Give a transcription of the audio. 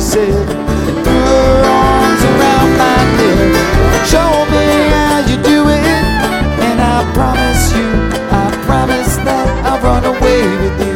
said, and threw her arms around my neck. Show me how you do it, and I promise that I'll run away with you.